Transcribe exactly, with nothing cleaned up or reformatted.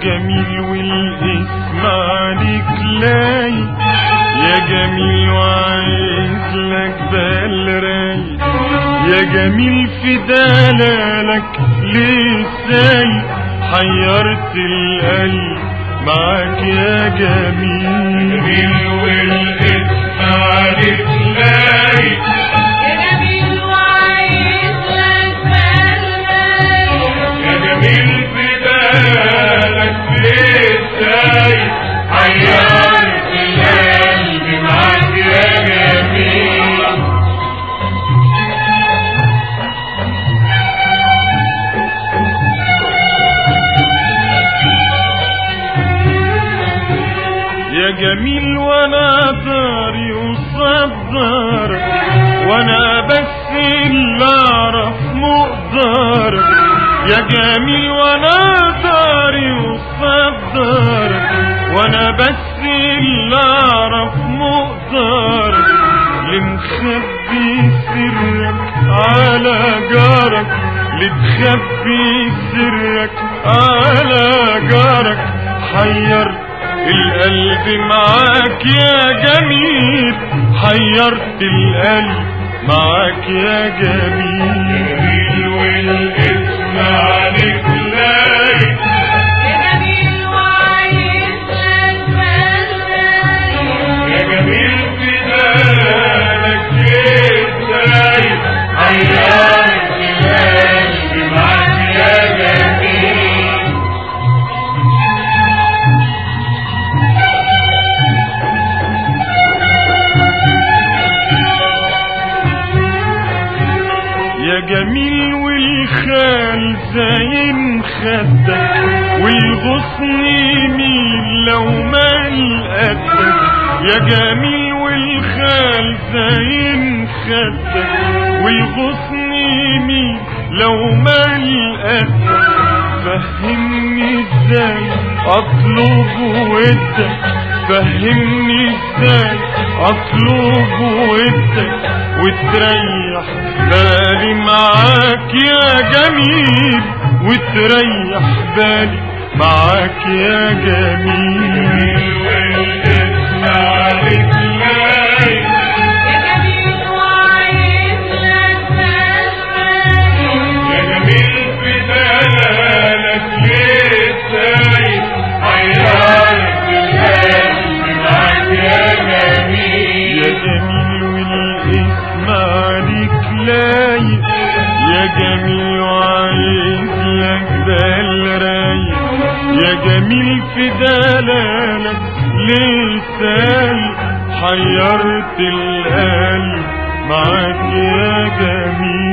جميل والاسم عليك لايق، يا جميل وعايز لك بال رايق، يا جميل في دلالك ليه سايق، حيرت القلب معاك يا جميل. جميل والاسم عليك لايق، يا جميل وعايز لك بال رايق، يا جميل في دلالك ليه سايق، حيرت القلب معاك يا جميل. يا جميل وانا داري وصدرك، وانا بس اللي اعرف مقدرك، يا جميل وانا داري وصدرك، وانا بس اللي اعرف مقدرك، لمخبي سرك على جارك، لتخبي سرك على جارك، حيرت القلب معاك يا جميل، حيرت القلب معاك يا جميل. جميل والاسم عليك لايق، يا جميل وعايز لك بال رايق، يا جميل في دلالك ليه سايق، حيرت القلب معاك يا جميل. يا جميل والخال زين خدك، والغصن يميل لو مال قدك، يا جميل والخال زين خدك، والغصن يميل لو مال قدك، فهمني ازاي اطلب ودك، فهمني ازاي اطلب ودك، وتريح بالي معاك يا جميل، وتريح بالي معاك يا جميل. والاسم عليك لايق، يا جميل وعايز لك بال رايق، يا جميل في دلالك ليه سايق، حيرت القلب معاك يا جميل. يا جميل والاسم عليك لايق، يا جميل وعايز لك بال رايق، يا جميل في دلالك ليه سايق، حيرت القلب معاك يا جميل.